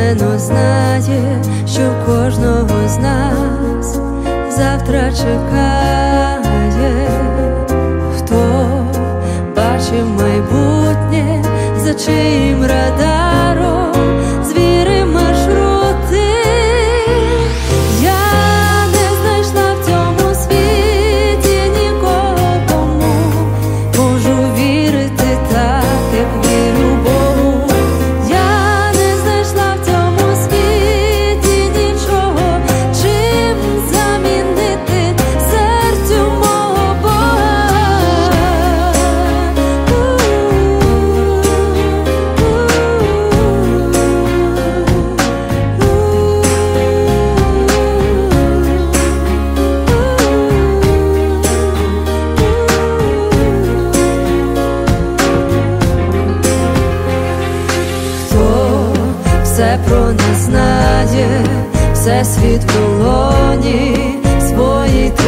впевнено знає, що кожного з нас завтра чекає. Хто бачив майбутнє, за чиїм радаром звірив маршрути. Я не знайшла в цьому світі нікого, кому можу вірити так, як вірю Богу. Я не знайшла в цьому світі нічого, чим замінити серцю мого Бога. Все про нас знає, все світ в долоні своїй.